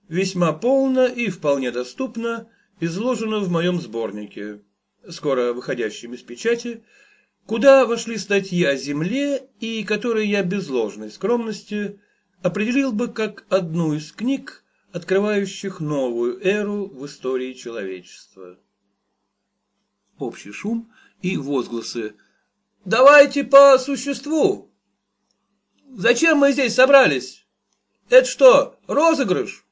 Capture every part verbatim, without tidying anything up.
весьма полно и вполне доступно изложено в моем сборнике, скоро выходящем из печати, куда вошли статьи о Земле и которые я без ложной скромности определил бы как одну из книг, открывающих новую эру в истории человечества. Общий шум и возгласы: «Давайте по существу! Зачем мы здесь собрались? Это что, розыгрыш?»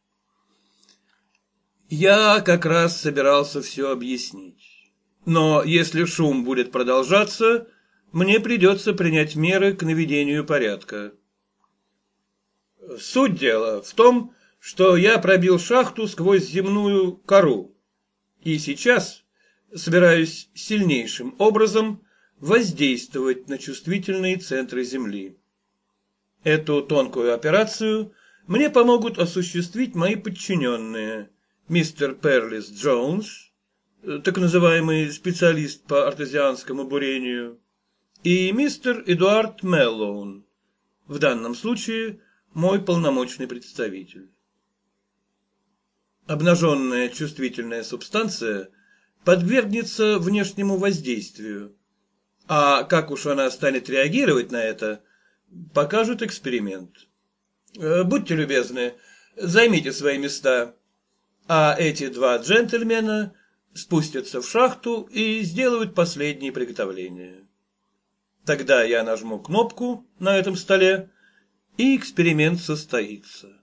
Я как раз собирался все объяснить. Но если шум будет продолжаться, мне придется принять меры к наведению порядка. Суть дела в том, что я пробил шахту сквозь земную кору, и сейчас собираюсь сильнейшим образом воздействовать на чувствительные центры Земли. Эту тонкую операцию мне помогут осуществить мои подчиненные, мистер Перлис Джонс, так называемый специалист по артезианскому бурению, и мистер Эдуард Мэллоун, в данном случае мой полномочный представитель. Обнаженная чувствительная субстанция подвергнется внешнему воздействию, а как уж она станет реагировать на это, покажет эксперимент. Будьте любезны, займите свои места, а эти два джентльмена спустятся в шахту и сделают последние приготовления. Тогда я нажму кнопку на этом столе, и эксперимент состоится.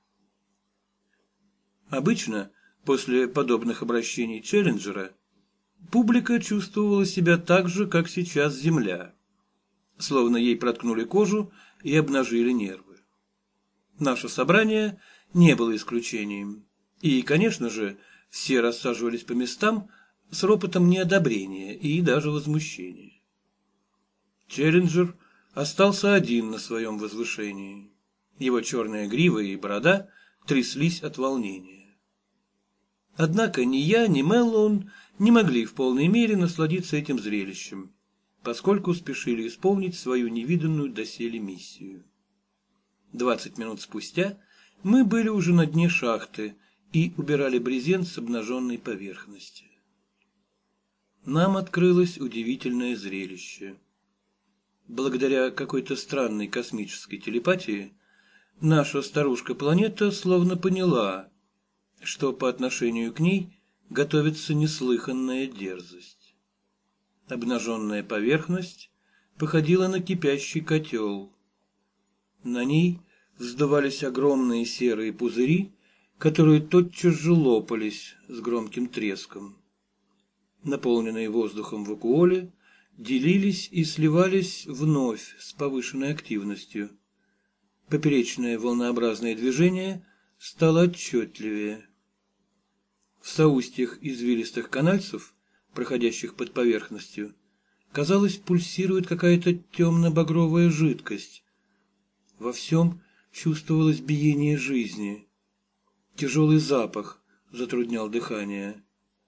Обычно, после подобных обращений Челленджера, публика чувствовала себя так же, как сейчас Земля, словно ей проткнули кожу и обнажили нервы. Наше собрание не было исключением, и, конечно же, все рассаживались по местам с ропотом неодобрения и даже возмущения. Челленджер остался один на своем возвышении. Его черная грива и борода тряслись от волнения. Однако ни я, ни Мэллоун не могли в полной мере насладиться этим зрелищем, поскольку спешили исполнить свою невиданную доселе миссию. Двадцать минут спустя мы были уже на дне шахты и убирали брезент с обнаженной поверхности. Нам открылось удивительное зрелище. Благодаря какой-то странной космической телепатии наша старушка-планета словно поняла, что по отношению к ней готовится неслыханная дерзость. Обнаженная поверхность походила на кипящий котел. На ней вздувались огромные серые пузыри, которые тотчас же лопались с громким треском. Наполненные воздухом вакуоли делились и сливались вновь с повышенной активностью. Поперечное волнообразное движение стало отчетливее. В соустьях извилистых канальцев, проходящих под поверхностью, казалось, пульсирует какая-то темно-багровая жидкость. Во всем чувствовалось биение жизни. Тяжелый запах затруднял дыхание.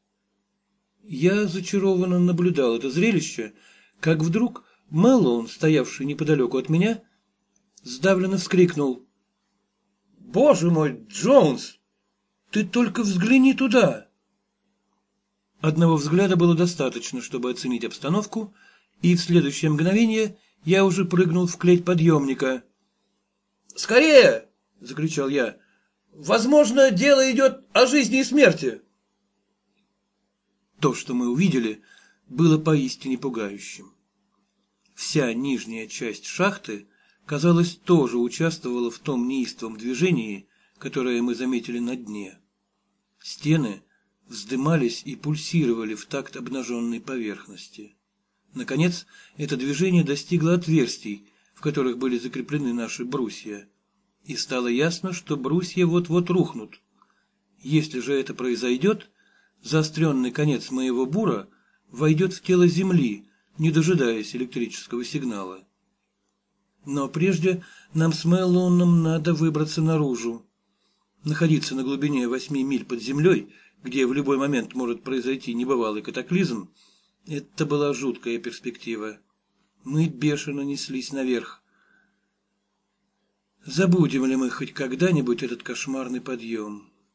Я зачарованно наблюдал это зрелище, как вдруг Мэллоун, стоявший неподалеку от меня, сдавленно вскрикнул: «Боже мой, Джонс, ты только взгляни туда!» Одного взгляда было достаточно, чтобы оценить обстановку, и в следующее мгновение я уже прыгнул в клеть подъемника. «Скорее!» — закричал я. «Возможно, дело идет о жизни и смерти!» То, что мы увидели, было поистине пугающим. Вся нижняя часть шахты, казалось, тоже участвовала в том неистовом движении, которое мы заметили на дне. Стены вздымались и пульсировали в такт обнаженной поверхности. Наконец, это движение достигло отверстий, в которых были закреплены наши брусья, и стало ясно, что брусья вот-вот рухнут. Если же это произойдет, заостренный конец моего бура войдет в тело Земли, не дожидаясь электрического сигнала. Но прежде нам с Мэллоуном надо выбраться наружу. Находиться на глубине восьми миль под землей, где в любой момент может произойти небывалый катаклизм, это была жуткая перспектива. Мы бешено неслись наверх. Забудем ли мы хоть когда-нибудь этот кошмарный подъем?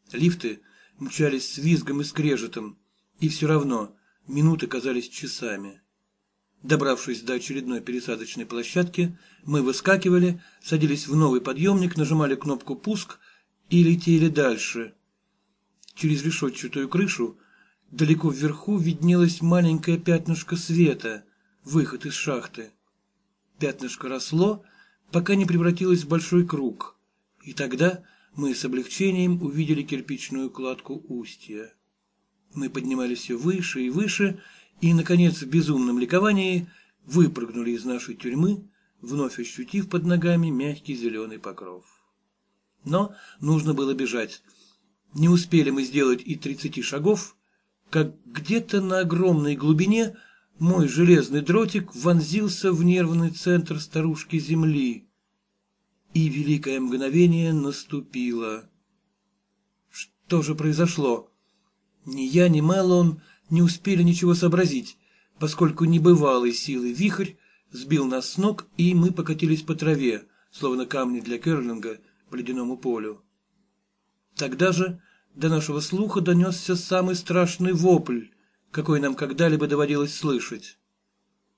Лифты мчались с визгом и скрежетом, и все равно минуты казались часами. Добравшись до очередной пересадочной площадки, мы выскакивали, садились в новый подъемник, нажимали кнопку «Пуск» и летели дальше. Через решетчатую крышу далеко вверху виднелось маленькое пятнышко света, выход из шахты. Пятнышко росло, пока не превратилось в большой круг, и тогда мы с облегчением увидели кирпичную кладку устья. Мы поднимались все выше и выше, и, наконец, в безумном ликовании выпрыгнули из нашей тюрьмы, вновь ощутив под ногами мягкий зеленый покров. Но нужно было бежать. Не успели мы сделать и тридцати шагов, как где-то на огромной глубине мой железный дротик вонзился в нервный центр старушки Земли. И великое мгновение наступило. Что же произошло? Ни я, ни Мэллоун не успели ничего сообразить, поскольку небывалой силы вихрь сбил нас с ног, и мы покатились по траве, словно камни для керлинга по ледяному полю. Тогда же до нашего слуха донесся самый страшный вопль, какой нам когда-либо доводилось слышать.